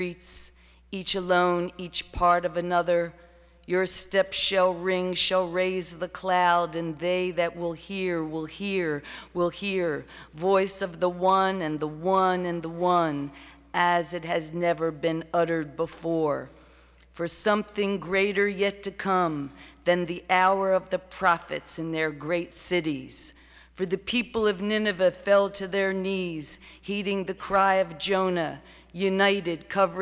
streets, each alone, each part of another. Your steps shall ring, shall raise the cloud, and they that will hear, will hear, will hear. Voice of the one and the one and the one, as it has never been uttered before. For something greater yet to come than the hour of the prophets in their great cities. For the people of Nineveh fell to their knees, heeding the cry of Jonah, united, covering